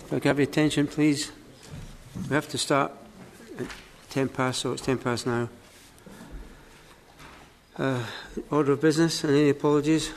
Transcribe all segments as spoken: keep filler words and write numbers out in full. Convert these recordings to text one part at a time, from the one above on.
If I could have your attention, please. We have to start at ten past, so it's ten past now. Uh, order of business, and any apologies?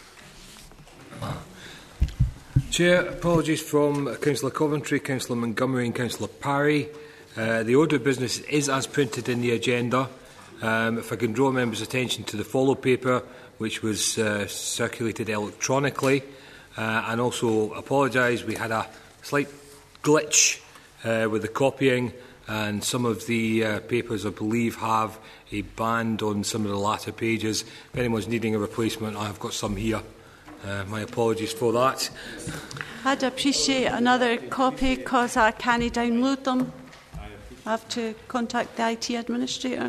Chair, apologies from Councillor Coventry, Councillor Montgomery and Councillor Parry. Uh, the order of business is as printed in the agenda. Um, if I can draw members' attention to the follow paper, which was uh, circulated electronically, uh, and also apologise, we had a slight glitch uh, with the copying, and some of the uh, papers, I believe, have a band on some of the latter pages. If anyone's needing a replacement, I have got some here. Uh, my apologies for that. I'd appreciate another copy because I can't download them. I have to contact the I T administrator.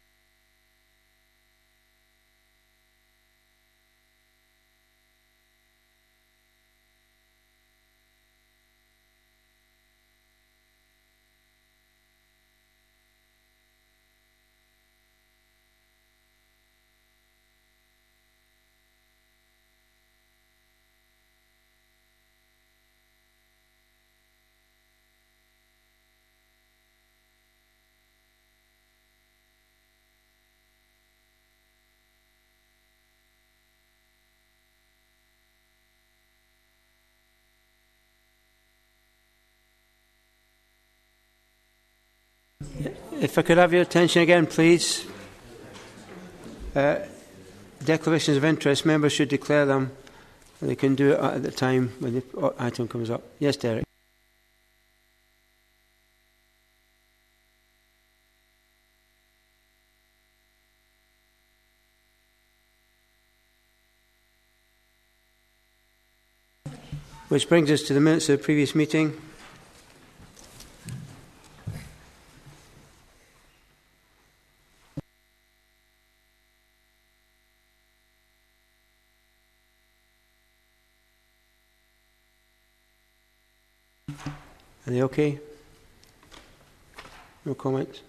If I could have your attention again, please. Uh, declarations of interest, members should declare them. They can do it at the time when the item comes up. Yes, Derek. Which brings us to the minutes of the previous meeting. Are they okay? No comments?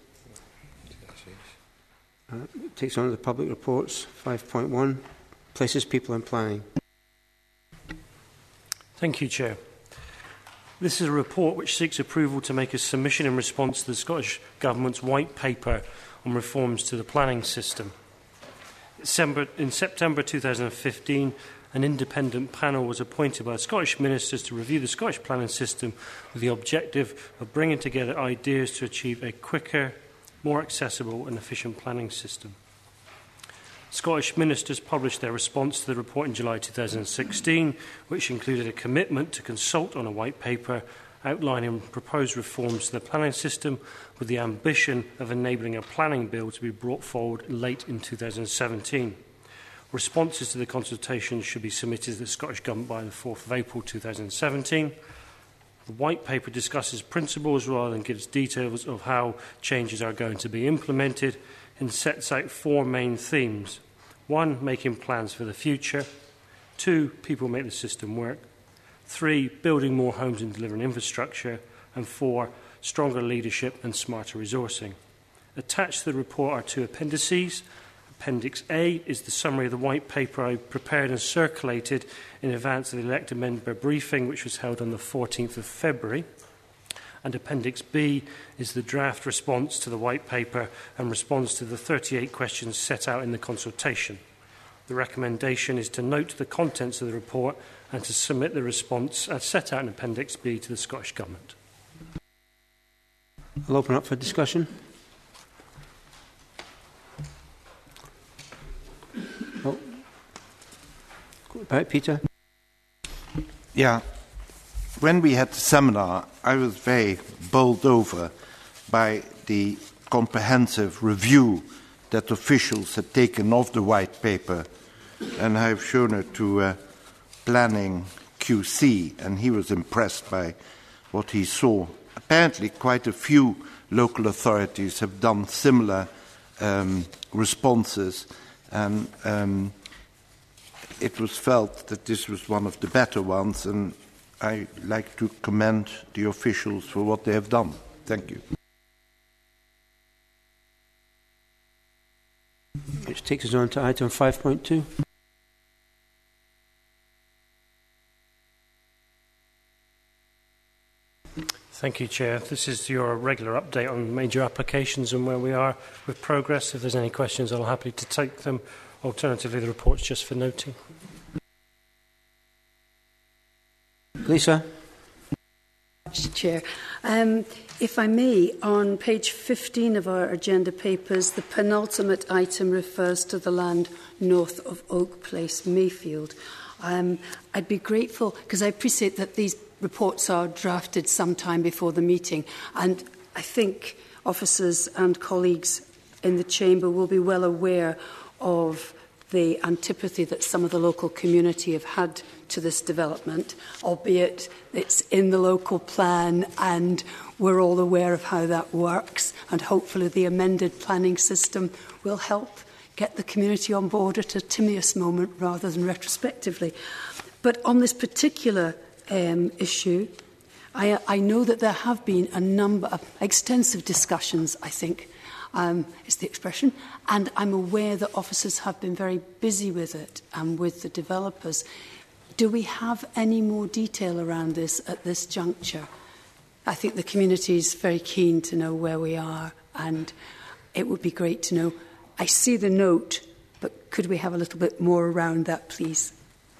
Uh, takes on to the public reports. five point one, places, people and planning. Thank you, Chair. This is a report which seeks approval to make a submission in response to the Scottish Government's White Paper on reforms to the planning system. In September two thousand fifteen, an independent panel was appointed by the Scottish ministers to review the Scottish planning system with the objective of bringing together ideas to achieve a quicker, more accessible and efficient planning system. Scottish ministers published their response to the report in July two thousand sixteen, which included a commitment to consult on a white paper outlining proposed reforms to the planning system with the ambition of enabling a planning bill to be brought forward late in two thousand seventeen. Responses to the consultation should be submitted to the Scottish Government by the fourth of April two thousand seventeen. The White Paper discusses principles rather than gives details of how changes are going to be implemented and sets out four main themes. One, making plans for the future. Two, people make the system work. Three, building more homes and delivering infrastructure. And four, stronger leadership and smarter resourcing. Attached to the report are two appendices. Appendix A is the summary of the White Paper I prepared and circulated in advance of the elected member briefing, which was held on the fourteenth of February. And Appendix B is the draft response to the White Paper and response to the thirty-eight questions set out in the consultation. The recommendation is to note the contents of the report and to submit the response as set out in Appendix B to the Scottish Government. I'll open up for discussion. Oh. Back, Peter. Yeah. When we had the seminar, I was very bowled over by the comprehensive review that officials had taken of the White Paper, and I've shown it to uh, Planning Q C, and he was impressed by what he saw. Apparently, quite a few local authorities have done similar um, responses, and um, it was felt that this was one of the better ones, and I like to commend the officials for what they have done. Thank you. Which takes us on to item five point two. Thank you, Chair. This is your regular update on major applications and where we are with progress. If there's any questions, I'll happily to take them. Alternatively, the report's just for noting. Lisa. Chair. Um, if I may, on page fifteen of our agenda papers, the penultimate item refers to the land north of Oak Place, Mayfield. Um, I'd be grateful, because I appreciate that these reports are drafted sometime before the meeting, and I think officers and colleagues in the chamber will be well aware of the antipathy that some of the local community have had to this development, albeit it's in the local plan and we're all aware of how that works, and hopefully the amended planning system will help get the community on board at a timious moment rather than retrospectively. But on this particular um, issue, I, I know that there have been a number of extensive discussions, I think, Um, is the expression, and I'm aware that officers have been very busy with it and with the developers. Do we have any more detail around this at this juncture? I think the community is very keen to know where we are, and it would be great to know. I see the note, but could we have a little bit more around that, please?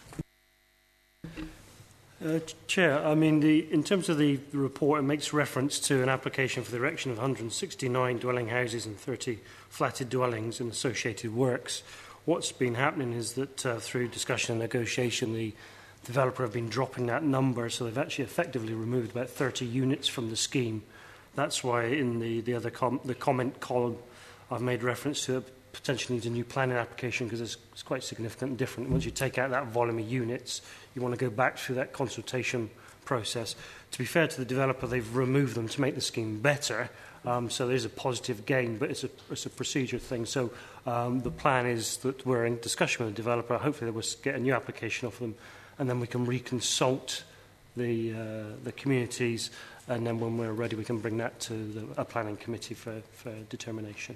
Uh, Chair, I mean, the, in terms of the, the report, it makes reference to an application for the erection of one hundred sixty-nine dwelling houses and thirty flatted dwellings and associated works. What's been happening is that uh, through discussion and negotiation, the developer have been dropping that number, so they've actually effectively removed about thirty units from the scheme. That's why in the, the other com the comment column, I've made reference to it potentially needs a new planning application, because it's, it's quite significant and different. Once you take out that volume of units, you want to go back through that consultation process. To be fair to the developer, they've removed them to make the scheme better, um, so there's a positive gain, but it's a, it's a procedure thing. So um, the plan is that we're in discussion with the developer. Hopefully we'll get a new application off them, and then we can reconsult the, uh, the communities, and then when we're ready we can bring that to the, a planning committee for, for determination.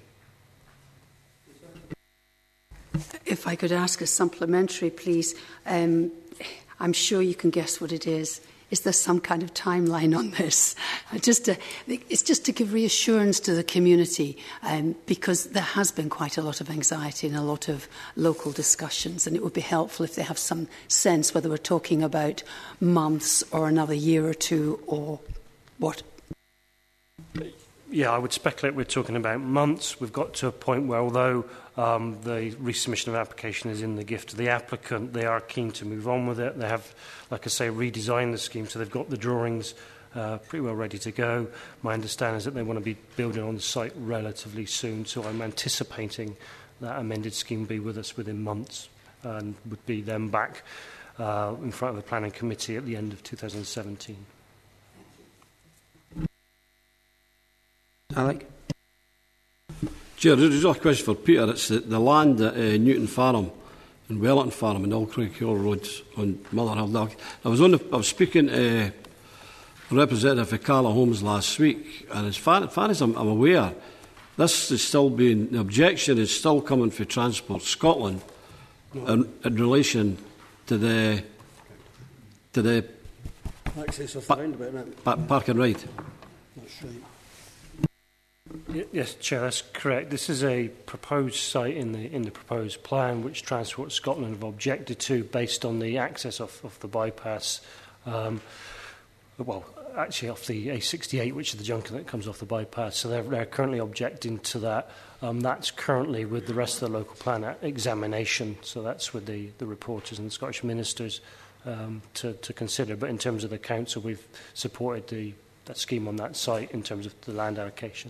If I could ask a supplementary, please. Um, I'm sure you can guess what it is. Is there some kind of timeline on this? Just to, it's just to give reassurance to the community, um, because there has been quite a lot of anxiety and a lot of local discussions, and it would be helpful if they have some sense whether we're talking about months or another year or two or what. Yeah, I would speculate we're talking about months. We've got to a point where, although um, the resubmission of application is in the gift of the applicant, they are keen to move on with it. They have, like I say, redesigned the scheme, so they've got the drawings uh, pretty well ready to go. My understanding is that they want to be building on the site relatively soon, so I'm anticipating that amended scheme will be with us within months and would be then back uh, in front of the planning committee at the end of two thousand seventeen. Alec? Chair, there's a question for Peter. It's the, the land at uh, Newton Farm and Wellington Farm and Allcraig Hill Roads on Motherhill. I was on the, I was speaking to uh, a representative of Carla Holmes last week, and as far, as, far as I'm, I'm aware, this is still being, the objection is still coming for Transport Scotland no. in, in relation to the to the access off pa the roundabout, pa park and ride. That's right. Yes, Chair, that's correct. This is a proposed site in the in the proposed plan, which Transport Scotland have objected to based on the access off, off the bypass. Um, well, actually off the A sixty-eight, which is the junction that comes off the bypass. So they're, they're currently objecting to that. Um, that's currently with the rest of the local plan examination. So that's with the, the reporters and the Scottish ministers um, to, to consider. But in terms of the council, we've supported the that scheme on that site in terms of the land allocation.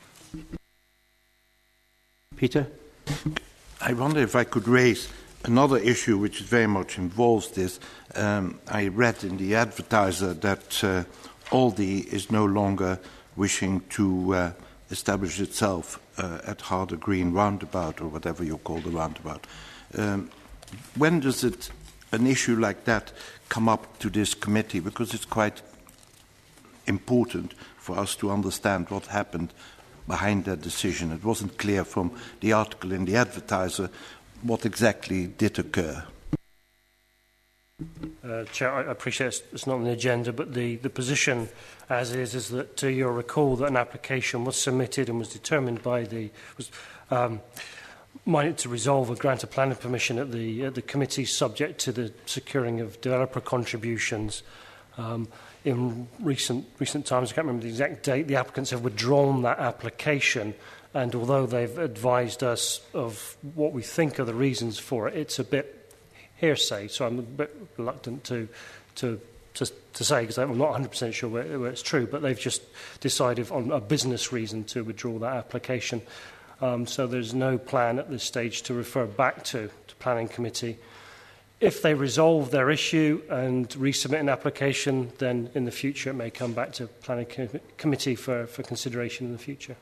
Peter? I wonder if I could raise another issue which very much involves this. Um, I read in the Advertiser that uh, Aldi is no longer wishing to uh, establish itself uh, at Harder Green Roundabout, or whatever you call the roundabout. Um, when does it, an issue like that come up to this committee? Because it's quite important for us to understand what happened behind that decision. It wasn't clear from the article in the Advertiser what exactly did occur. Uh, Chair, I appreciate it's, it's not on the agenda, but the, the position as is is that uh, you'll recall that an application was submitted and was determined by the was um, minded to resolve a grant of planning permission at the at the committee, subject to the securing of developer contributions. Um, in recent recent times, I can't remember the exact date, the applicants have withdrawn that application, and although they've advised us of what we think are the reasons for it, it's a bit hearsay, so I'm a bit reluctant to to to, to say, because I'm not one hundred percent sure where, where it's true, but they've just decided on a business reason to withdraw that application. Um, so there's no plan at this stage to refer back to to Planning Committee. If they resolve their issue and resubmit an application, then in the future it may come back to Planning Com Committee for, for consideration in the future.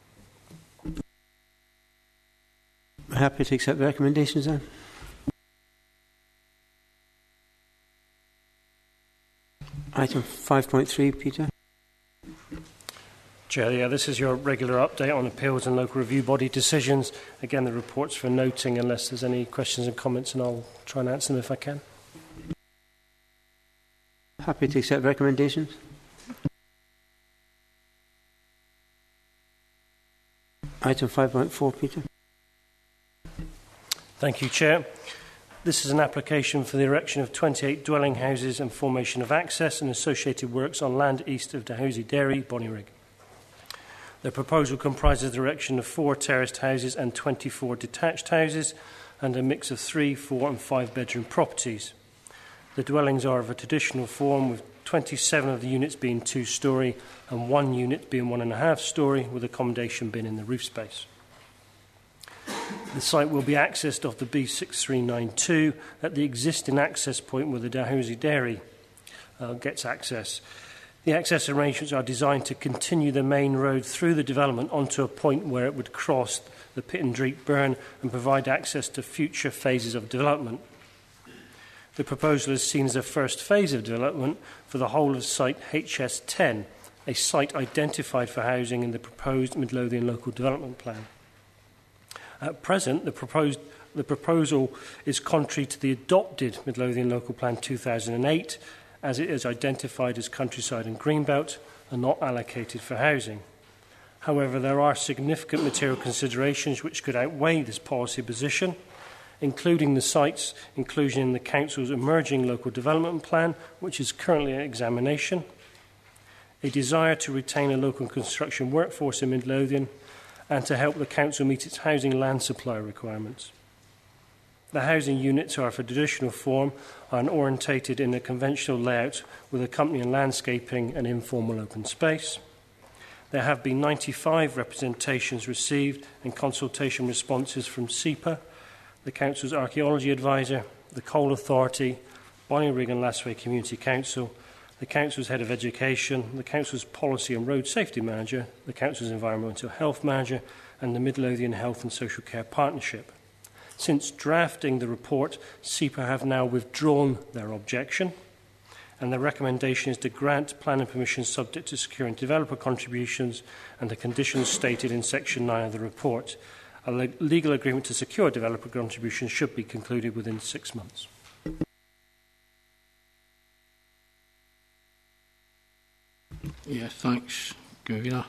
Happy to accept the recommendations then. Item five point three, Peter. Chair, yeah, this is your regular update on appeals and local review body decisions. Again, the report's for noting unless there's any questions and comments, and I'll try and answer them if I can. Happy to accept recommendations. Item five point four, Peter. Thank you, Chair. This is an application for the erection of twenty-eight dwelling houses and formation of access and associated works on land east of Dalhousie Dairy, Bonnyrigg. The proposal comprises the erection of four terraced houses and twenty-four detached houses and a mix of three, four and five bedroom properties. The dwellings are of a traditional form, with twenty-seven of the units being two-storey and one unit being one and a half storey, with accommodation bin in the roof space. The site will be accessed off the B six three nine two at the existing access point where the Dalhousie Dairy uh, gets access. The access arrangements are designed to continue the main road through the development onto a point where it would cross the Pittendreek Burn and provide access to future phases of development. The proposal is seen as a first phase of development for the whole of site H S ten, a site identified for housing in the proposed Midlothian Local Development Plan. At present, the, proposed, the proposal is contrary to the adopted Midlothian Local Plan two thousand eight, as it is identified as countryside and greenbelt and not allocated for housing. However, there are significant material considerations which could outweigh this policy position, including the site's inclusion in the Council's emerging local development plan, which is currently in examination, a desire to retain a local construction workforce in Midlothian, and to help the Council meet its housing land supply requirements. The housing units are of a traditional form and orientated in a conventional layout with accompanying landscaping and informal open space. There have been ninety-five representations received and consultation responses from SEPA, the Council's Archaeology Advisor, the Coal Authority, Bonnyrigg and Lassway Community Council, the Council's Head of Education, the Council's Policy and Road Safety Manager, the Council's Environmental Health Manager, and the Midlothian Health and Social Care Partnership. Since drafting the report, SEPA have now withdrawn their objection, and the recommendation is to grant planning permission subject to securing developer contributions and the conditions stated in Section nine of the report. A le legal agreement to secure developer contributions should be concluded within six months. Yeah, thanks, Governor.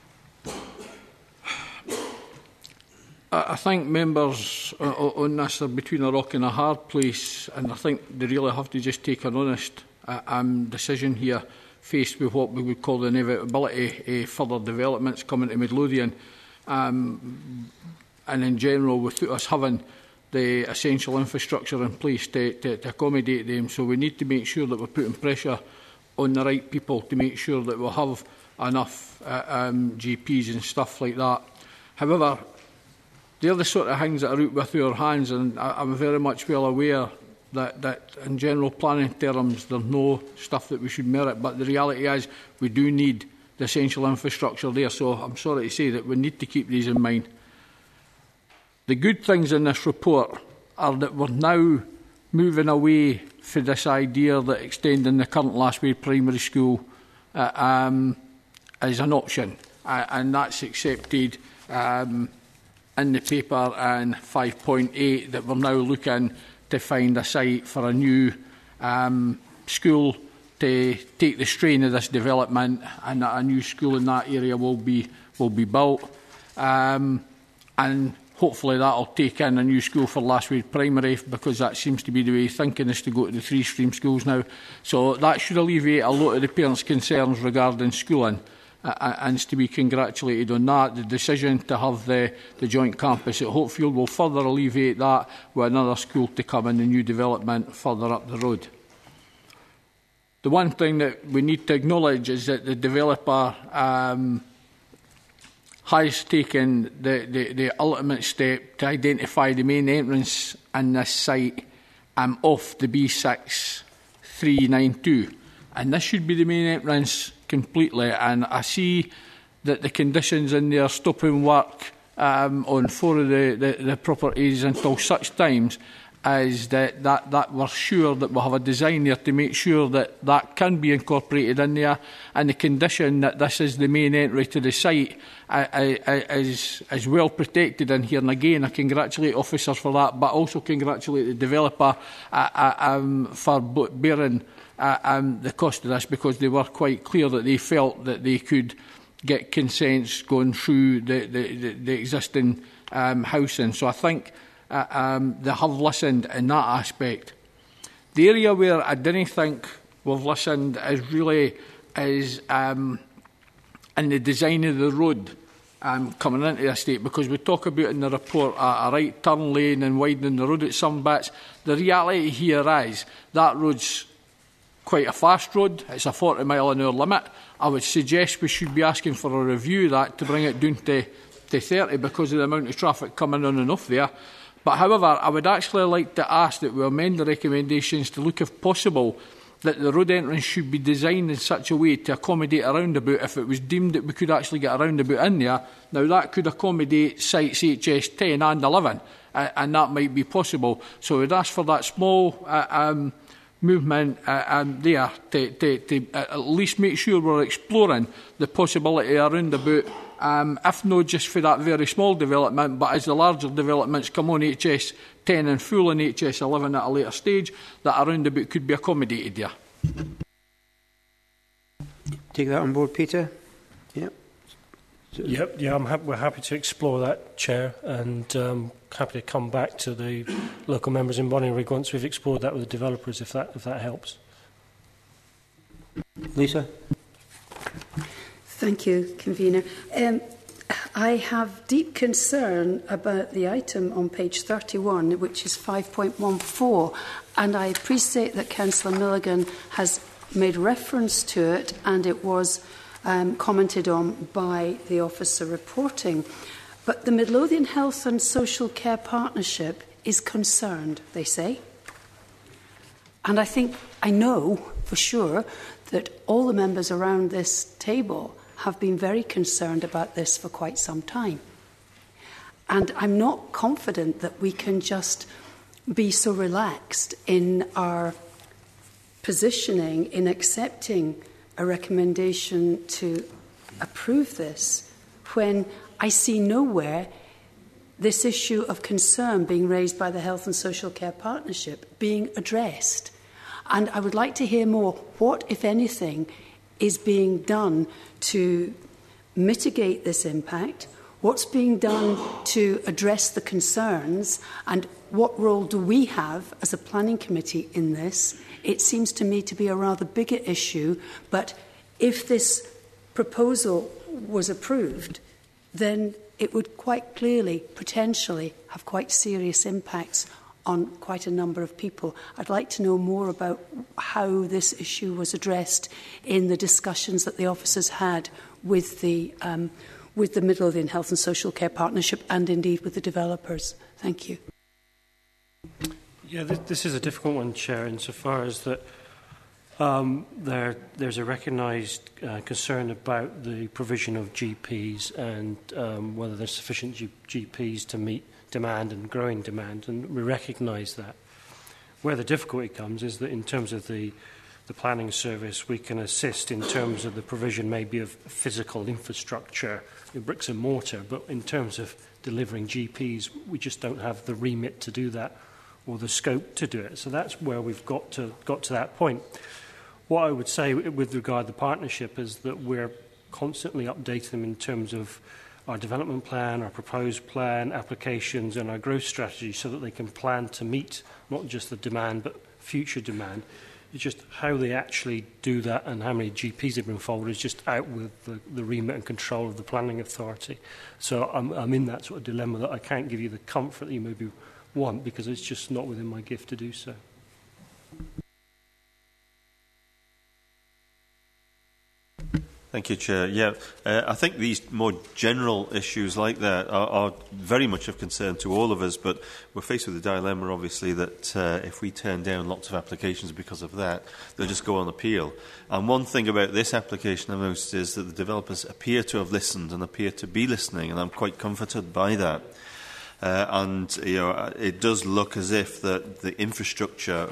I think members on this are between a rock and a hard place, and I think they really have to just take an honest um, decision here, faced with what we would call the inevitability of further developments coming to Midlothian, um, and in general without us having the essential infrastructure in place to, to, to accommodate them. So we need to make sure that we're putting pressure on the right people to make sure that we'll have enough uh, um, G Ps and stuff like that. However, they're the sort of things that are out with our hands, and I, I'm very much well aware that, that in general planning terms there's no stuff that we should merit, but the reality is we do need the essential infrastructure there, so I'm sorry to say that we need to keep these in mind. The good things in this report are that we're now moving away from this idea that extending the current Lassway Primary School uh, um, is an option, uh, and that's accepted um, in the paper, and five point eight that we're now looking to find a site for a new um, school to take the strain of this development, and that a new school in that area will be will be built, um, and hopefully that will take in a new school for Lastwade Primary, because that seems to be the way of thinking, is to go to the three stream schools now. So that should alleviate a lot of the parents' concerns regarding schooling, uh, and is to be congratulated on that. The decision to have the, the joint campus at Hopefield will further alleviate that, with another school to come in the new development further up the road. The one thing that we need to acknowledge is that the developer um, has taken the, the, the ultimate step to identify the main entrance in this site um, off the B six three nine two. And this should be the main entrance completely. And I see that the conditions in there stopping work um, on four of the, the, the properties until such times is that, that, that we're sure that we'll have a design there to make sure that that can be incorporated in there, and the condition that this is the main entry to the site uh, uh, is, is well protected in here. And again, I congratulate officers for that, but also congratulate the developer uh, uh, um, for bearing uh, um, the cost of this, because they were quite clear that they felt that they could get consents going through the, the, the, the existing um, housing. So I think Uh, um, they have listened in that aspect. The area where I didn't think we've listened is really is um, in the design of the road um, coming into the estate, because we talk about in the report a, a right turn lane and widening the road at some bits. The reality here is that road's quite a fast road. It's a forty mile an hour limit. I would suggest we should be asking for a review of that to bring it down to, to thirty, because of the amount of traffic coming on and off there. But however, I would actually like to ask that we amend the recommendations to look, if possible, that the road entrance should be designed in such a way to accommodate a roundabout if it was deemed that we could actually get a roundabout in there. Now, that could accommodate sites H S ten and eleven, uh, and that might be possible. So we'd ask for that small uh, um, movement uh, um, there to, to, to at least make sure we're exploring the possibility of a roundabout, um, if not just for that very small development, but as the larger developments come on H S ten and full in H S eleven at a later stage, that a roundabout could be accommodated there. Take that on board, Peter? Yep. So Yep, yeah, I'm ha we're happy to explore that, Chair, and um, happy to come back to the local members in Bonnyrigg once we've explored that with the developers, if that, if that helps. Lisa? Thank you, Convener. Um, I have deep concern about the item on page thirty-one, which is five point one four, and I appreciate that Councillor Milligan has made reference to it, and it was um, commented on by the officer reporting. But the Midlothian Health and Social Care Partnership is concerned, they say. And I think, I know for sure that all the members around this table have been very concerned about this for quite some time. And I'm not confident that we can just be so relaxed in our positioning in accepting a recommendation to approve this when I see nowhere this issue of concern being raised by the Health and Social Care Partnership being addressed. And I would like to hear more what, if anything, is being done to mitigate this impact, what's being done to address the concerns, and what role do we have as a planning committee in this? It seems to me to be a rather bigger issue, but if this proposal was approved, then it would quite clearly, potentially, have quite serious impacts on quite a number of people. I'd like to know more about how this issue was addressed in the discussions that the officers had with the, um, with the Midlothian Health and Social Care Partnership, and indeed with the developers. Thank you. Yeah, this, this is a difficult one, Chair, insofar as that um, there, there's a recognised uh, concern about the provision of G Ps and um, whether there's sufficient G GPs to meet demand and growing demand, and we recognise that. Where the difficulty comes is that in terms of the, the planning service, we can assist in terms of the provision maybe of physical infrastructure, bricks and mortar, but in terms of delivering G Ps, we just don't have the remit to do that or the scope to do it. So that's where we've got to got to that point. What I would say with regard to the partnership is that we're constantly updating them in terms of our development plan, our proposed plan, applications and our growth strategy so that they can plan to meet not just the demand but future demand. It's just how they actually do that and how many G Ps they bring forward is just out with the, the remit and control of the planning authority. So I'm, I'm in that sort of dilemma that I can't give you the comfort that you maybe want because it's just not within my gift to do so. Thank you, Chair. Yeah, uh, I think these more general issues like that are, are very much of concern to all of us, but we're faced with the dilemma, obviously, that uh, if we turn down lots of applications because of that, they'll just go on appeal. And one thing about this application I've noticed is that the developers appear to have listened and appear to be listening, and I'm quite comforted by that. Uh, and, you know, it does look as if that the infrastructure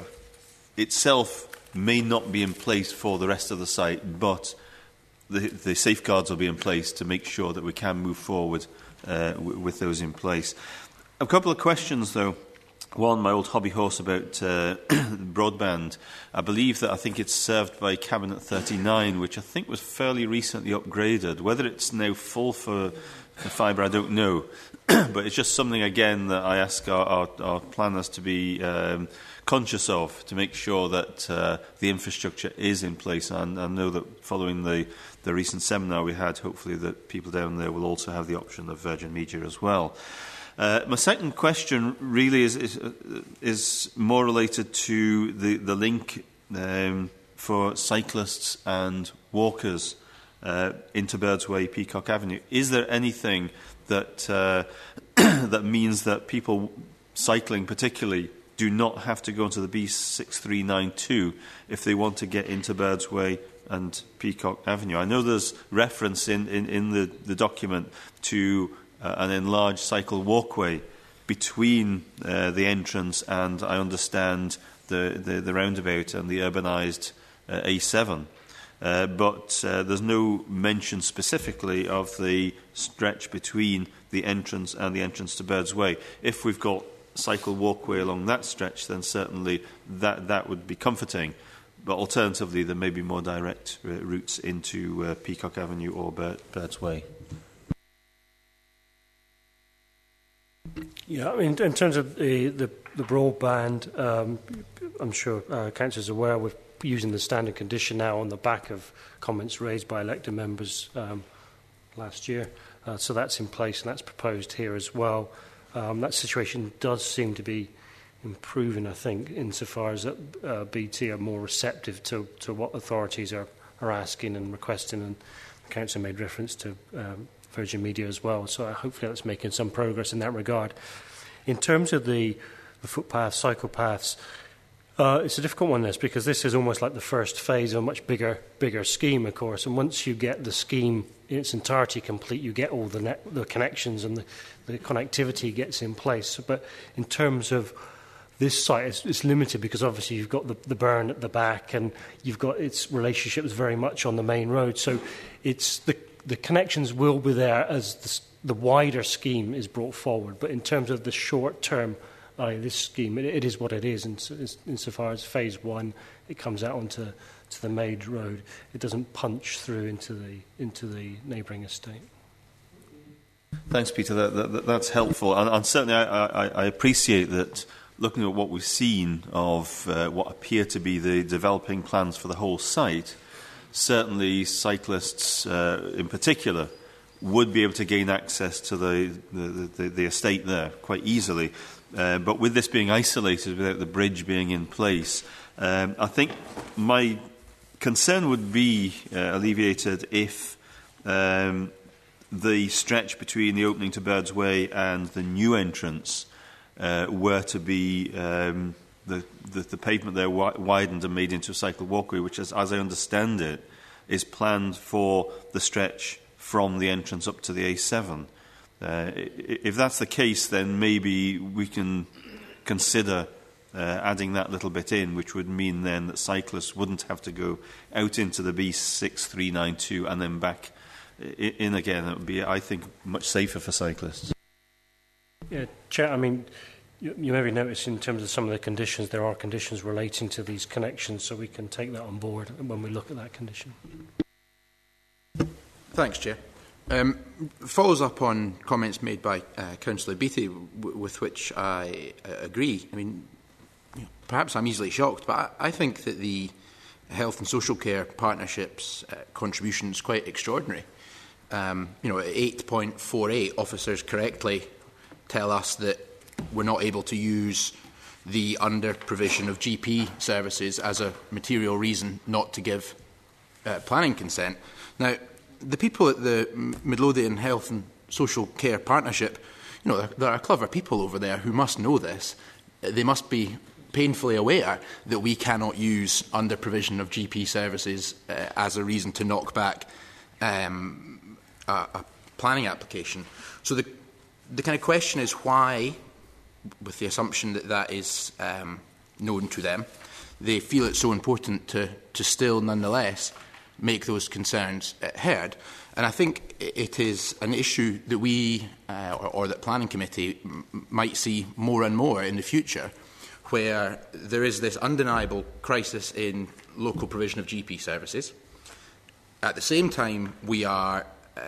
itself may not be in place for the rest of the site, but The, the safeguards will be in place to make sure that we can move forward uh, w with those in place. A couple of questions, though. One, my old hobby horse about uh, broadband. I believe that I think it's served by Cabinet thirty-nine, which I think was fairly recently upgraded. Whether it's now full for the fibre, I don't know. But it's just something, again, that I ask our, our, our planners to be um, conscious of, to make sure that uh, the infrastructure is in place. And I know that following the, the recent seminar we had, hopefully that people down there will also have the option of Virgin Media as well. Uh, my second question really is, is, is more related to the, the link um, for cyclists and walkers uh, into Birdsway, Peacock Avenue. Is there anything that, uh, that means that people cycling particularly do not have to go into the B six three nine two if they want to get into Birdsway and Peacock Avenue? I know there's reference in, in, in the, the document to uh, an enlarged cycle walkway between uh, the entrance and, I understand, the, the, the roundabout and the urbanised uh, A seven. Uh, but uh, there's no mention specifically of the stretch between the entrance and the entrance to Birdsway. If we've got cycle walkway along that stretch, then certainly that, that would be comforting. But alternatively, there may be more direct uh, routes into uh, Peacock Avenue or Bird, Birdsway. Yeah, I mean, in terms of the, the, the broadband, um, I'm sure uh, Council is aware we're using the standard condition now on the back of comments raised by elected members um, last year. Uh, so that's in place and that's proposed here as well. Um, that situation does seem to be improving, I think, insofar as that uh, B T are more receptive to, to what authorities are, are asking and requesting, and the Council made reference to um, Virgin Media as well. So uh, hopefully that's making some progress in that regard. In terms of the, the footpaths, cycle paths, uh, it's a difficult one, this, because this is almost like the first phase of a much bigger, bigger scheme, of course. And once you get the scheme in its entirety complete, you get all the, net, the connections and the, the connectivity gets in place. But in terms of this site, it's, it's limited because obviously you've got the, the burn at the back and you've got its relationships very much on the main road. So it's the, the connections will be there as the, the wider scheme is brought forward. But in terms of the short term, uh, this scheme, it, it is what it is. In, insofar as phase one, it comes out onto to the main road. It doesn't punch through into the into the neighbouring estate. Thanks, Peter. That, that, that's helpful, and, and certainly I, I, I appreciate that. Looking at what we've seen of uh, what appear to be the developing plans for the whole site, certainly cyclists uh, in particular would be able to gain access to the, the, the, the estate there quite easily. Uh, but with this being isolated, without the bridge being in place, um, I think my concern would be uh, alleviated if um, the stretch between the opening to Birdsway and the new entrance Uh, were to be um, the, the, the pavement there wi widened and made into a cycle walkway, which, is, as I understand it, is planned for the stretch from the entrance up to the A seven. Uh, if that's the case, then maybe we can consider uh, adding that little bit in, which would mean then that cyclists wouldn't have to go out into the B six three nine two and then back in again. It would be, I think, much safer for cyclists. Yeah, Chair, I mean, You, you maybe notice in terms of some of the conditions, there are conditions relating to these connections, so we can take that on board when we look at that condition. Thanks, Chair. Um, follows up on comments made by uh, Councillor Beattie, w with which I uh, agree. I mean, you know, perhaps I'm easily shocked, but I, I think that the Health and Social Care Partnership's uh, contribution is quite extraordinary. Um, you know, at eight point four eight, officers correctly tell us that we're not able to use the under-provision of G P services as a material reason not to give uh, planning consent. Now, the people at the Midlothian Health and Social Care Partnership, you know, there, there are clever people over there who must know this. They must be painfully aware that we cannot use under provision of G P services uh, as a reason to knock back um, a, a planning application. So the, the kind of question is why, with the assumption that that is um, known to them, they feel it's so important to, to still nonetheless make those concerns uh, heard. And I think it is an issue that we, uh, or, or that Planning Committee, m might see more and more in the future, where there is this undeniable crisis in local provision of G P services. At the same time, we are uh,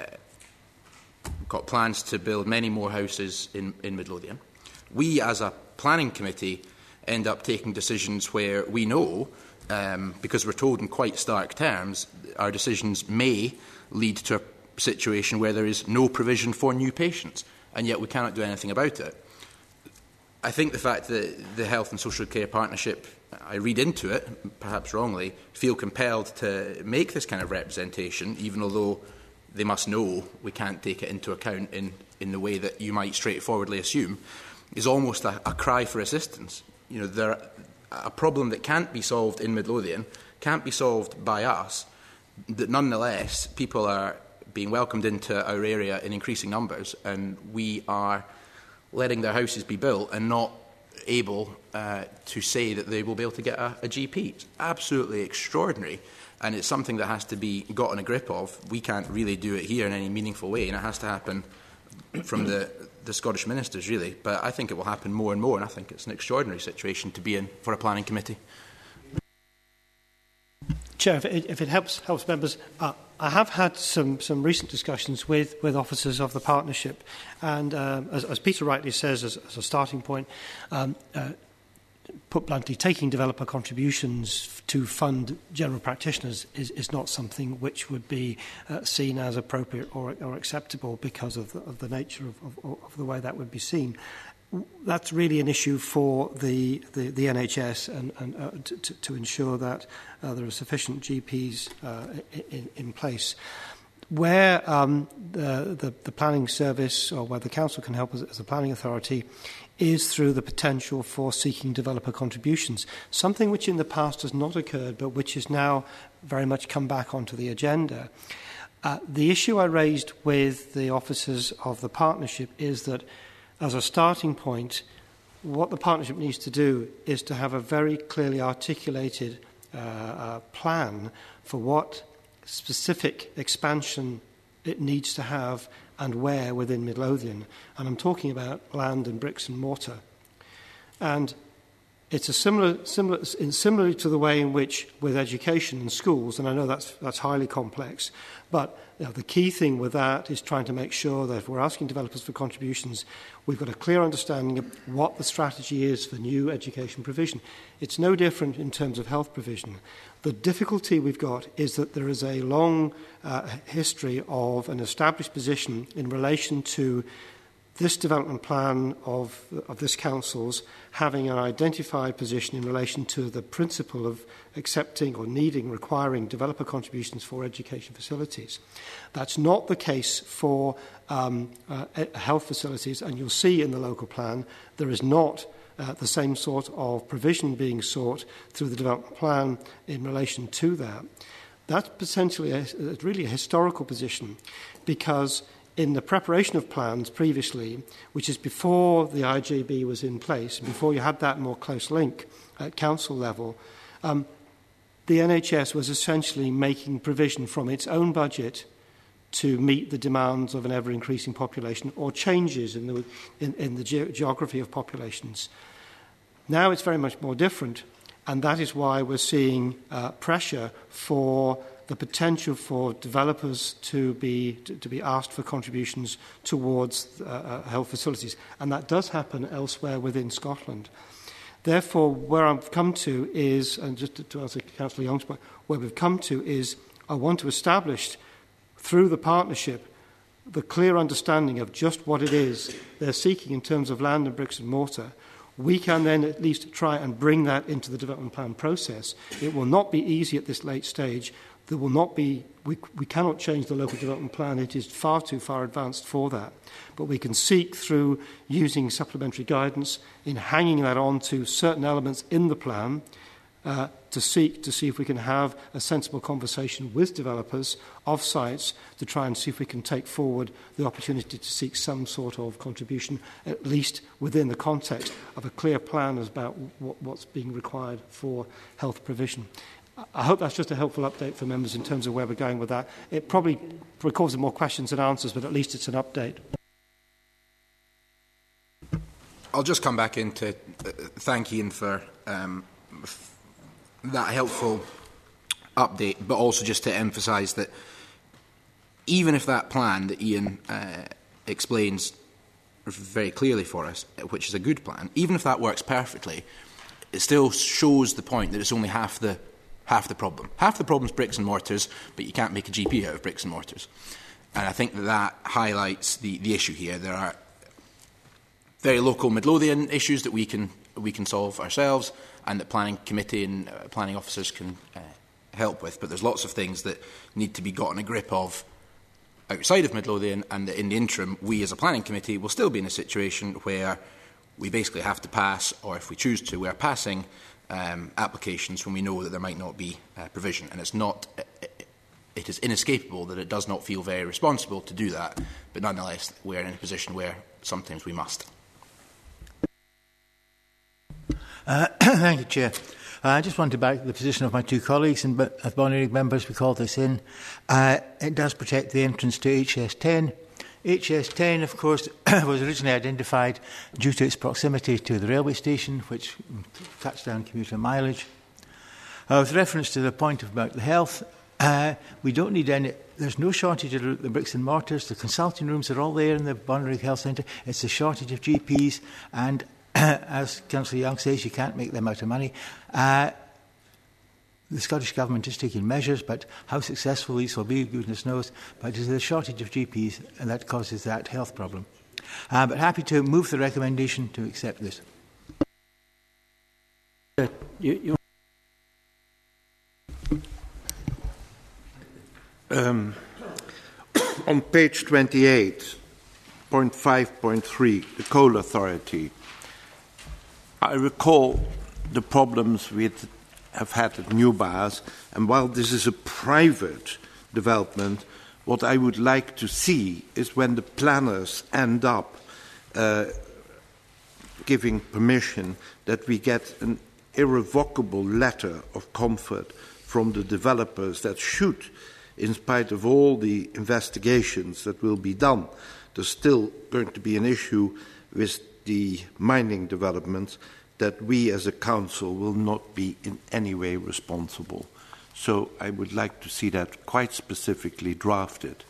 got plans to build many more houses in, in Midlothian. We, as a Planning Committee, end up taking decisions where we know, um, because we're told in quite stark terms, our decisions may lead to a situation where there is no provision for new patients, and yet we cannot do anything about it. I think the fact that the Health and Social Care Partnership, I read into it, perhaps wrongly, feel compelled to make this kind of representation, even although they must know we can't take it into account in, in the way that you might straightforwardly assume, is almost a, a cry for assistance. You know, there, a problem that can't be solved in Midlothian, can't be solved by us, that nonetheless people are being welcomed into our area in increasing numbers, and we are letting their houses be built and not able uh, to say that they will be able to get a, a G P. It's absolutely extraordinary, and it's something that has to be gotten a grip of. We can't really do it here in any meaningful way, and it has to happen from the, the Scottish ministers, really. But I think it will happen more and more, and I think it's an extraordinary situation to be in for a planning committee. Chair, if it, if it helps, helps members, uh, I have had some, some recent discussions with, with officers of the partnership, and um, as, as Peter rightly says, as, as a starting point, um, uh, put bluntly, taking developer contributions to fund general practitioners is, is not something which would be uh, seen as appropriate or, or acceptable because of the, of the nature of, of, of the way that would be seen. That's really an issue for the, the, the N H S and, and uh, to, to ensure that uh, there are sufficient G Ps uh, in, in place. Where um, the, the, the planning service, or where the council can help us as a planning authority, is through the potential for seeking developer contributions, something which in the past has not occurred but which has now very much come back onto the agenda. Uh, the issue I raised with the officers of the partnership is that as a starting point, what the partnership needs to do is to have a very clearly articulated uh, uh, plan for what specific expansion it needs to have and where within Midlothian. And I'm talking about land and bricks and mortar. And it's a similar, similar, in similarly to the way in which with education and schools, and I know that's, that's highly complex, but you know, the key thing with that is trying to make sure that if we're asking developers for contributions, we've got a clear understanding of what the strategy is for new education provision. It's no different in terms of health provision. The difficulty we've got is that there is a long uh, history of an established position in relation to this development plan of, of this council's having an identified position in relation to the principle of accepting or needing, requiring developer contributions for education facilities. That's not the case for um, uh, health facilities, and you'll see in the local plan there is not uh, the same sort of provision being sought through the development plan in relation to that. That's potentially a, a really a historical position, because in the preparation of plans previously, which is before the I J B was in place, before you had that more close link at council level, um, the N H S was essentially making provision from its own budget to meet the demands of an ever-increasing population or changes in the, in, in the ge geography of populations. Now it's very much more different, and that is why we're seeing uh, pressure for the potential for developers to be, to, to be asked for contributions towards uh, uh, health facilities. And that does happen elsewhere within Scotland. Therefore, where I've come to is, and just to, to answer Councillor Young's point, where we've come to is I want to establish through the partnership the clear understanding of just what it is they're seeking in terms of land and bricks and mortar. We can then at least try and bring that into the development plan process. It will not be easy at this late stage. There will not be, we, we cannot change the local development plan. It is far too far advanced for that. But we can seek through using supplementary guidance in hanging that on to certain elements in the plan uh, to seek to see if we can have a sensible conversation with developers of sites to try and see if we can take forward the opportunity to seek some sort of contribution, at least within the context of a clear plan about what, what's being required for health provision. I hope that's just a helpful update for members in terms of where we're going with that. It probably causes more questions than answers, but at least it's an update. I'll just come back in to uh, thank Ian for um, that helpful update, but also just to emphasise that even if that plan that Ian uh, explains very clearly for us, which is a good plan, even if that works perfectly, it still shows the point that it's only half the half the problem. Half the problem is bricks and mortars, but you can't make a G P out of bricks and mortars. And I think that that highlights the, the issue here. There are very local Midlothian issues that we can we can solve ourselves, and that planning committee and uh, planning officers can uh, help with. But there's lots of things that need to be gotten a grip of outside of Midlothian, and that in the interim, we as a planning committee will still be in a situation where we basically have to pass, or if we choose to, we're passing um, applications when we know that there might not be uh, provision. And it's not, it, it is inescapable that it does not feel very responsible to do that, but nonetheless, we're in a position where sometimes we must. Uh, thank you, Chair. Uh, I just want to back the position of my two colleagues, and as Bonnyrigg members, we call this in. Uh, it does protect the entrance to H S ten. H S ten, of course, was originally identified due to its proximity to the railway station, which cuts down commuter mileage. Uh, with reference to the point about the health, uh, we don't need any. There's no shortage of the bricks and mortars. The consulting rooms are all there in the Bonnyrigg Health Centre. It's a shortage of G Ps, and as Councillor Young says, you can't make them out of money. Uh, the Scottish Government is taking measures, but how successful these will be, goodness knows. But there's a shortage of G Ps, and that causes that health problem. Uh, but happy to move the recommendation to accept this. Uh, you, you um, on page twenty-eight, point five point three, the Coal Authority, I recall the problems we have had at New Bars, and while this is a private development, what I would like to see is when the planners end up uh, giving permission, that we get an irrevocable letter of comfort from the developers that should, in spite of all the investigations that will be done, there's still going to be an issue with the mining developments, that we as a council will not be in any way responsible. So I would like to see that quite specifically drafted.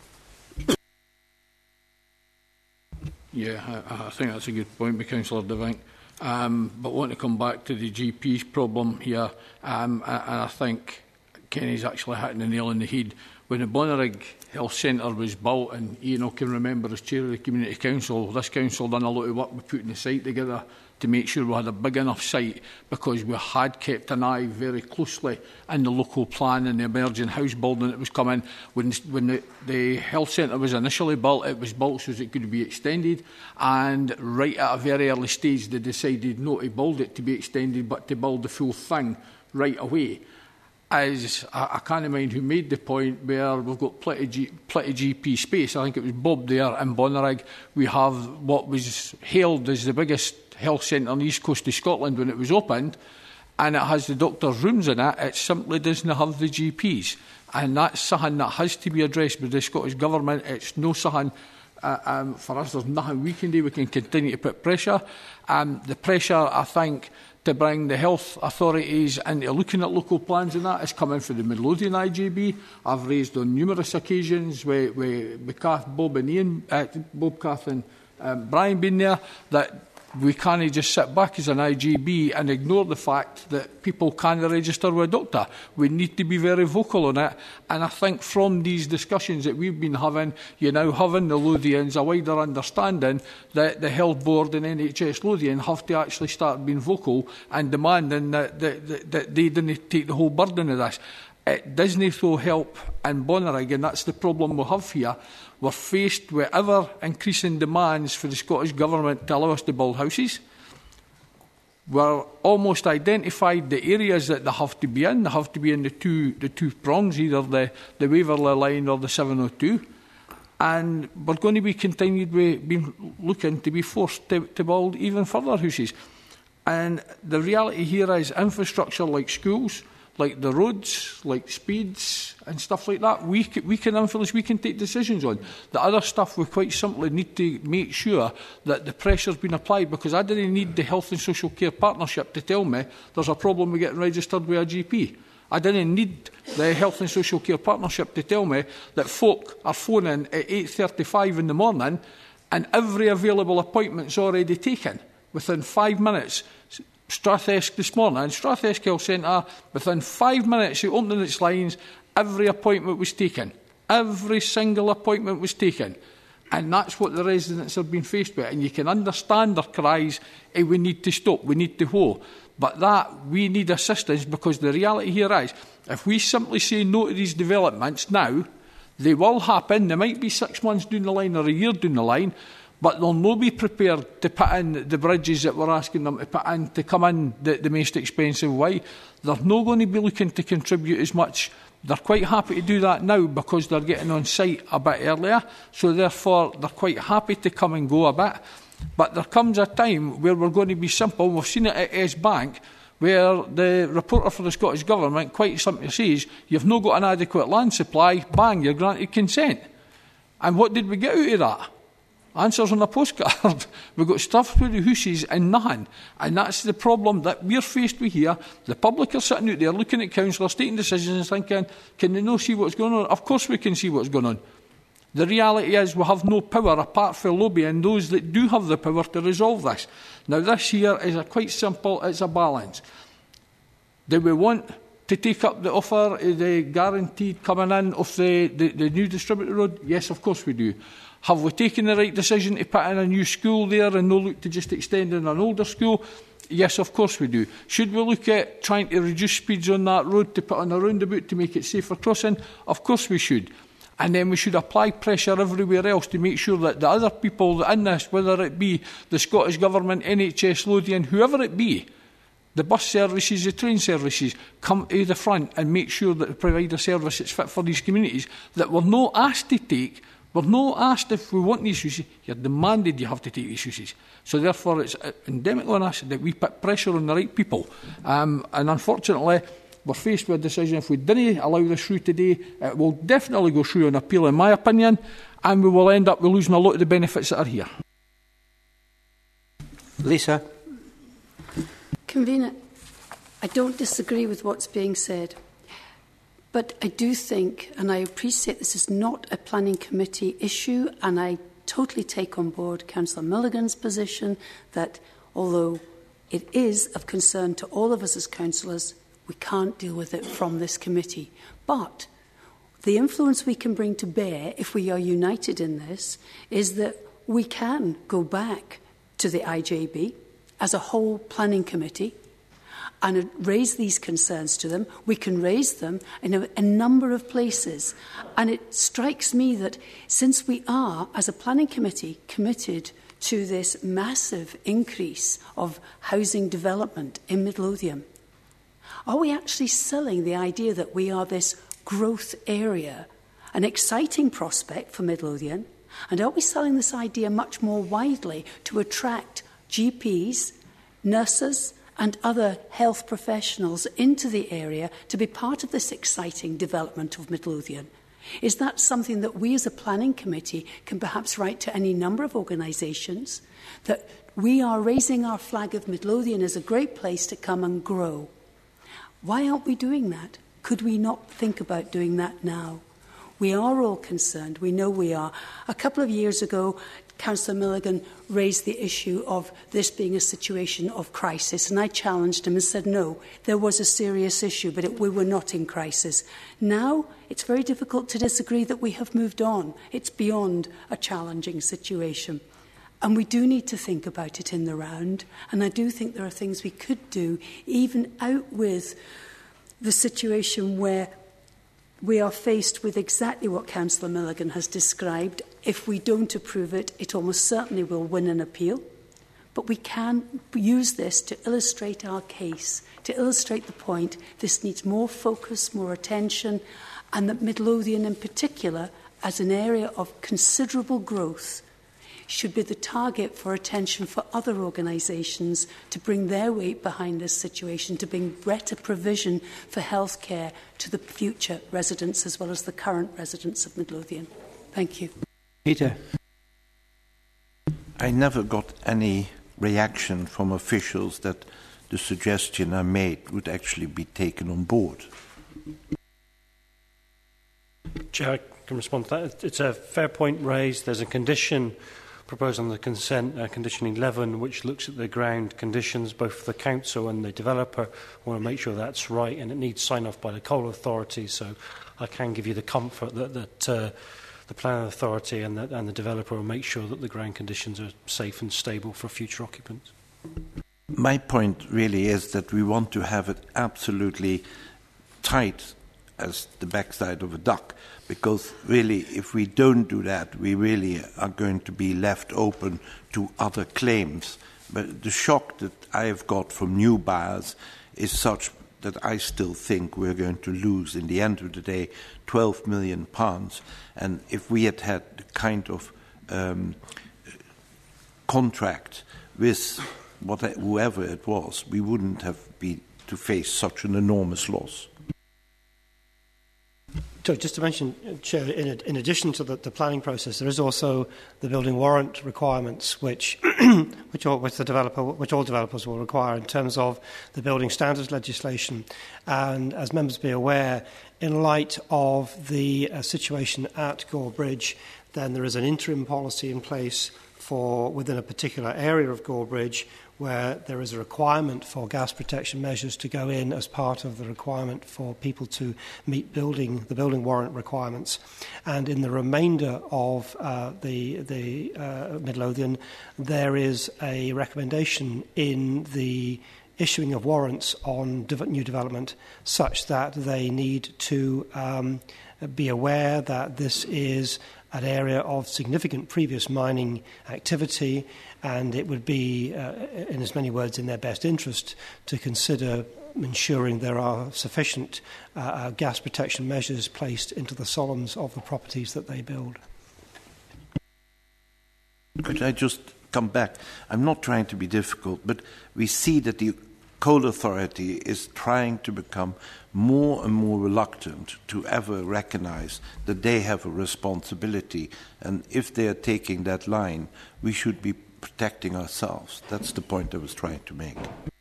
Yeah, I, I think that's a good point by Councillor Devink. Um, but I want to come back to the G Ps problem here, um, and I think Kenny's actually hitting the nail on the head. When the Bonnyrigg Health Centre was built, and Ian can remember as chair of the Community Council, this council done a lot of work with putting the site together to make sure we had a big enough site, because we had kept an eye very closely in the local plan and the emerging house building that was coming. When, when the, the health centre was initially built, it was built so that it could be extended, and right at a very early stage they decided not to build it to be extended but to build the full thing right away. As I, I can't mind who made the point where we've got plenty, G, plenty G P space. I think it was Bob there in Bonnyrigg. We have what was hailed as the biggest health centre on the east coast of Scotland when it was opened, and it has the doctors' rooms in it, it simply doesn't have the G Ps. And that's something that has to be addressed by the Scottish Government. It's no something uh, um, for us, there's nothing we can do. We can continue to put pressure. Um, the pressure, I think, to bring the health authorities into looking at local plans and that is coming from the Midlothian I J B. I've raised on numerous occasions with, with, with Kath, Bob and Ian, uh, Bob, Kath and um, Brian being there, that we can't just sit back as an I G B and ignore the fact that people can't register with a doctor. We need to be very vocal on it. And I think from these discussions that we've been having, you now having the Lothians a wider understanding that the Health Board and N H S Lothian have to actually start being vocal and demanding that, that, that, that they didn't take the whole burden of this. It doesn't so help in Bonnyrigg, and that's the problem we have here. We're faced with ever-increasing demands for the Scottish Government to allow us to build houses. We're almost identified the areas that they have to be in. They have to be in the two, the two prongs, either the, the Waverley line or the seven oh two. And we're going to be continued with being looking to be forced to, to build even further houses. And the reality here is infrastructure like schools, like the roads, like speeds and stuff like that, we can, we can influence, we can take decisions on. The other stuff we quite simply need to make sure that the pressure's been applied, because I didn't need the Health and Social Care Partnership to tell me there's a problem with getting registered with a G P. I didn't need the Health and Social Care Partnership to tell me that folk are phoning at eight thirty-five in the morning and every available appointment's already taken within five minutes. Strathesk this morning, Strathesk Health Centre, within five minutes of opening its lines, every appointment was taken. Every single appointment was taken. And that's what the residents have been faced with. And you can understand their cries, hey, we need to stop, we need to ho. But that, we need assistance, because the reality here is, if we simply say no to these developments now, they will happen. They might be six months down the line or a year down the line, but they'll not be prepared to put in the bridges that we're asking them to put in, to come in the, the most expensive way. They're not going to be looking to contribute as much. They're quite happy to do that now because they're getting on site a bit earlier, so therefore they're quite happy to come and go a bit. But there comes a time where we're going to be simple. We've seen it at S Bank, where the reporter for the Scottish Government quite simply says, you've not got an adequate land supply, bang, you're granted consent. And what did we get out of that? Answers on a postcard. We've got stuff with the houses and nothing. And that's the problem that we're faced with here. The public are sitting out there looking at councillors, taking decisions and thinking, can they not see what's going on? Of course we can see what's going on. The reality is we have no power apart from lobbying those that do have the power to resolve this. Now this here is a quite simple, it's a balance. Do we want to take up the offer of the guaranteed coming in of the, the, the new distributor road? Yes, of course we do. Have we taken the right decision to put in a new school there and no look to just extend in an older school? Yes, of course we do. Should we look at trying to reduce speeds on that road to put on a roundabout to make it safer crossing? Of course we should. And then we should apply pressure everywhere else to make sure that the other people in this, whether it be the Scottish Government, N H S Lothian, whoever it be, the bus services, the train services, come to the front and make sure that they provide a service that's fit for these communities that we're not asked to take. We're not asked if we want these uses. You're demanded you have to take these uses. So therefore it's endemic on us that we put pressure on the right people. Um, and unfortunately, we're faced with a decision. If we didn't allow this through today, it will definitely go through on appeal, in my opinion, and we will end up with losing a lot of the benefits that are here. Lisa. Convener, I don't disagree with what's being said. But I do think, and I appreciate this is not a planning committee issue, and I totally take on board Councillor Milligan's position that although it is of concern to all of us as councillors, we can't deal with it from this committee. But the influence we can bring to bear, if we are united in this, is that we can go back to the I J B as a whole planning committee and raise these concerns to them. We can raise them in a, a number of places. And it strikes me that since we are, as a planning committee, committed to this massive increase of housing development in Midlothian, are we actually selling the idea that we are this growth area, an exciting prospect for Midlothian? And are we selling this idea much more widely to attract G Ps, nurses, and other health professionals into the area to be part of this exciting development of Midlothian? Is that something that we as a planning committee can perhaps write to any number of organisations, that we are raising our flag of Midlothian as a great place to come and grow? Why aren't we doing that? Could we not think about doing that now? We are all concerned. We know we are. A couple of years ago, Councillor Milligan raised the issue of this being a situation of crisis, and I challenged him and said, no, there was a serious issue, but it, we were not in crisis. Now, it's very difficult to disagree that we have moved on. It's beyond a challenging situation. And we do need to think about it in the round, and I do think there are things we could do, even out with the situation where we are faced with exactly what Councillor Milligan has described. If we don't approve it, it almost certainly will win an appeal. But we can use this to illustrate our case, to illustrate the point this needs more focus, more attention, and that Midlothian in particular, as an area of considerable growth, should be the target for attention for other organisations to bring their weight behind this situation, to bring better provision for healthcare to the future residents as well as the current residents of Midlothian. Thank you. Peter. I never got any reaction from officials that the suggestion I made would actually be taken on board. Chair, I can respond to that. It's a fair point raised. There's a condition proposed on the consent, uh, condition eleven, which looks at the ground conditions, both for the council and the developer. I want to make sure that's right, and it needs sign-off by the coal authority, so I can give you the comfort that, that uh, the planning authority and the, and the developer will make sure that the ground conditions are safe and stable for future occupants. My point really is that we want to have it absolutely tight as the backside of a duck, because really if we don't do that, we really are going to be left open to other claims. But the shock that I have got from new buyers is such that I still think we're going to lose, in the end of the day, twelve million pounds. And if we had had the kind of um, contract with whatever, whoever it was, we wouldn't have been to face such an enormous loss. So just to mention, Chair, in, in addition to the, the planning process, there is also the building warrant requirements, which, which, all, which the developer, which all developers will require in terms of the building standards legislation. And as members be aware, in light of the uh, situation at Gore Bridge, then there is an interim policy in place for within a particular area of Gore Bridge, where there is a requirement for gas protection measures to go in as part of the requirement for people to meet building the building warrant requirements. And in the remainder of uh, the, the uh, Midlothian, there is a recommendation in the issuing of warrants on de- new development such that they need to um, be aware that this is an area of significant previous mining activity, and it would be, uh, in as many words, in their best interest to consider ensuring there are sufficient uh, uh, gas protection measures placed into the solemns of the properties that they build. Could I just come back? I'm not trying to be difficult, but we see that the Coal Authority is trying to become more and more reluctant to ever recognize that they have a responsibility, and if they are taking that line, we should be protecting ourselves. That's the point I was trying to make.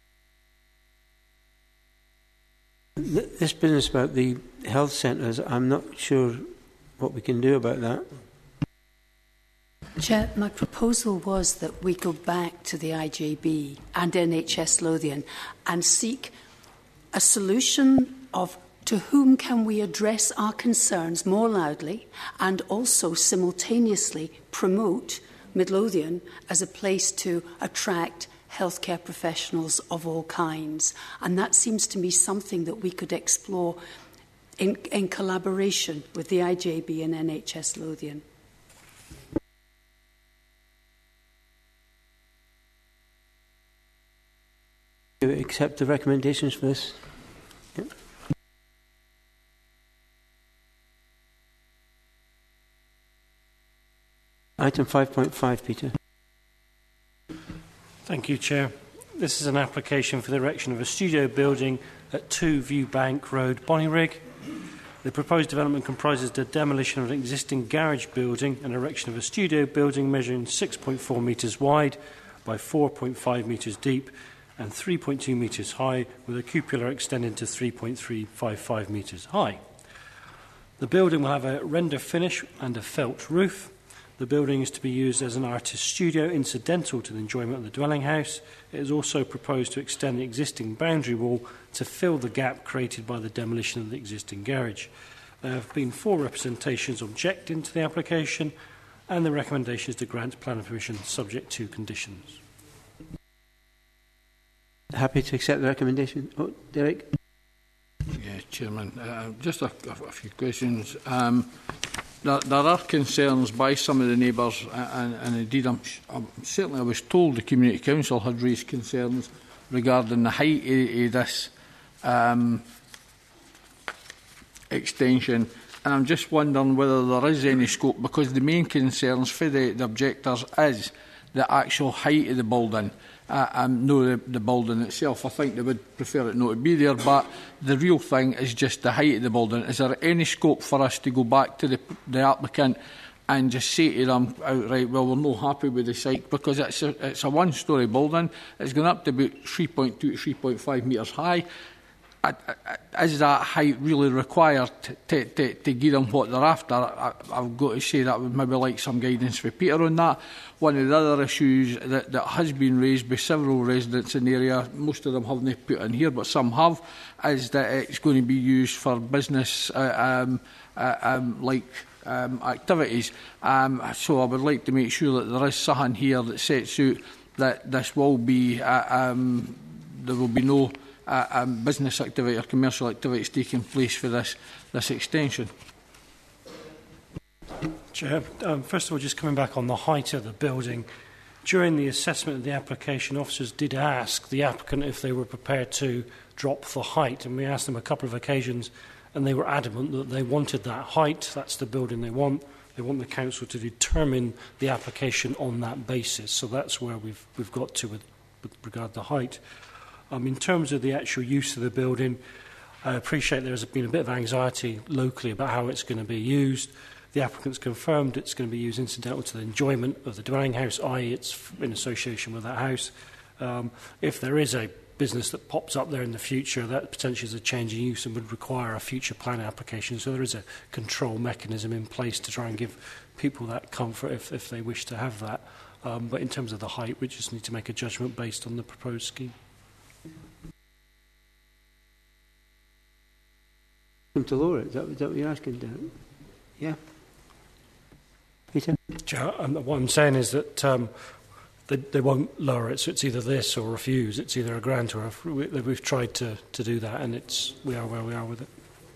This business about the health centres, I'm not sure what we can do about that. Chair, my proposal was that we go back to the I J B and N H S Lothian and seek a solution of to whom can we address our concerns more loudly and also simultaneously promote Midlothian as a place to attract healthcare professionals of all kinds. And that seems to me something that we could explore in, in collaboration with the I J B and N H S Lothian. Do you accept the recommendations for this? Yep. Item five point five, Peter. Thank you, Chair. This is an application for the erection of a studio building at two Viewbank Road, Bonnyrigg. The proposed development comprises the demolition of an existing garage building and erection of a studio building measuring six point four metres wide by four point five metres deep and three point two metres high, with a cupola extending to three point three five five metres high. The building will have a render finish and a felt roof. The building is to be used as an artist's studio incidental to the enjoyment of the dwelling house. It is also proposed to extend the existing boundary wall to fill the gap created by the demolition of the existing garage. There have been four representations objecting to the application, and the recommendation is to grant planning permission subject to conditions. Happy to accept the recommendation. Oh, Derek? Yeah, Chairman. Uh, just a, a few questions. Um, there, there are concerns by some of the neighbours, and, and indeed, I'm, I'm, certainly I was told the Community Council had raised concerns regarding the height of, of this um, extension. And I'm just wondering whether there is any scope, because the main concerns for the, the objectors is the actual height of the building. Uh, um, no, the, the building itself. I think they would prefer it not to be there, but the real thing is just the height of the building. Is there any scope for us to go back to the, the applicant and just say to them outright, well, we're not happy with the site, because it's a, it's a one-storey building, it's going up to about three point two to three point five metres high. Is that height really required to, to, to give them what they're after? I, I've got to say that would maybe like some guidance for Peter on that. One of the other issues that, that has been raised by several residents in the area, most of them haven't put in here, but some have, is that it's going to be used for business uh, um, uh, um, like um, activities. Um, so I would like to make sure that there is something here that sets out that this will be, uh, um, there will be no Uh, um, business activity or commercial activities taking place for this this extension. Chair, um, first of all, just coming back on the height of the building, during the assessment of the application, officers did ask the applicant if they were prepared to drop the height, and we asked them a couple of occasions, and they were adamant that they wanted that height. That's the building they want. They want the council to determine the application on that basis. So that's where we've we've got to with, with regard to height. Um, in terms of the actual use of the building, I appreciate there's been a bit of anxiety locally about how it's going to be used. The applicant's confirmed it's going to be used incidental to the enjoyment of the dwelling house, that is it's in association with that house. Um, if there is a business that pops up there in the future, that potentially is a change in use and would require a future plan application. So there is a control mechanism in place to try and give people that comfort if, if they wish to have that. Um, but in terms of the height, we just need to make a judgment based on the proposed scheme. To lower it, is that, is that what you're asking, Dan? Yeah. Peter? Chair, um, what I'm saying is that um, they, they won't lower it, so it's either this or refuse. It's either a grant or a, we, we've tried to, to do that, and it's we are where we are with it.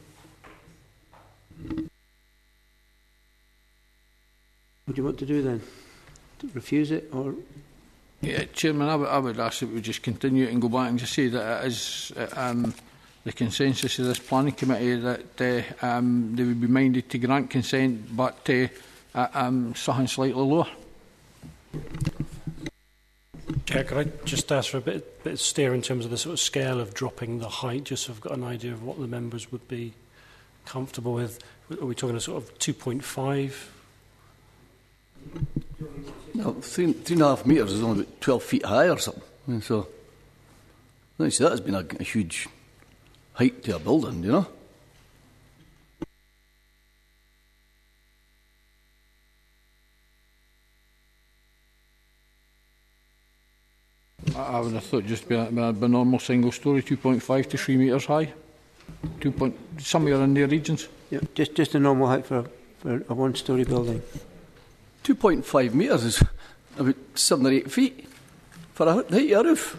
What do you want to do then? To refuse it or? Yeah, Chairman, I would, I would ask that we just continue and go back and just say that it is uh, um, the consensus of this planning committee that uh, um, they would be minded to grant consent, but uh, uh, um, something slightly lower. Chair, could I just ask for a bit, bit of steer in terms of the sort of scale of dropping the height, just so I've got an idea of what the members would be comfortable with? Are we talking a sort of two point five? No, three, three and a half metres is only about twelve feet high or something. I mean, so, I see that has been a, a huge height to a building, you know. I would have thought just be a, be a normal single story, two point five to three metres high, two point somewhere in their regions. Yeah, just just a normal height for for a one-storey building. Two point five metres is about seven or eight feet for a height of a roof.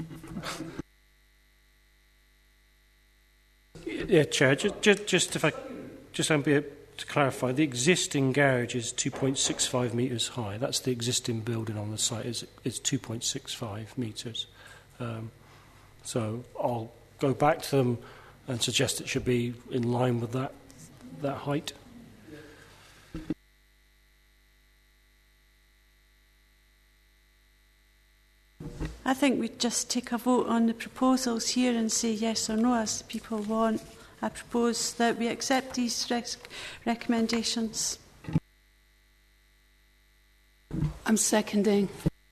Yeah, Chair. Just, just, just if I just to, be, to clarify, the existing garage is two point six five metres high. That's the existing building on the site. Is it's two point six five metres. Um, so I'll go back to them and suggest it should be in line with that that height. I think we'd just take a vote on the proposals here and say yes or no as people want. I propose that we accept these rec recommendations. I'm seconding.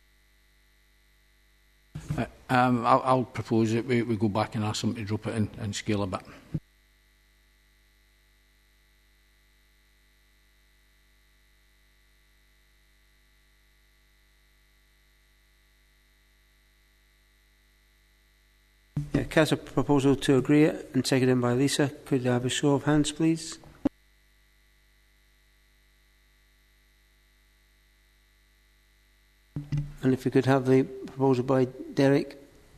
Uh, um, I'll, I'll propose that we, we go back and ask them to drop it in and scale a bit. Yeah, Councillor proposal to agree it and seconded by Lisa. Could I have a show of hands, please? And if we could have the proposal by Derek.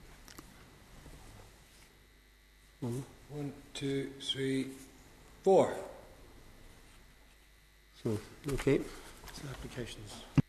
One, two, three, four. So, okay. Applications.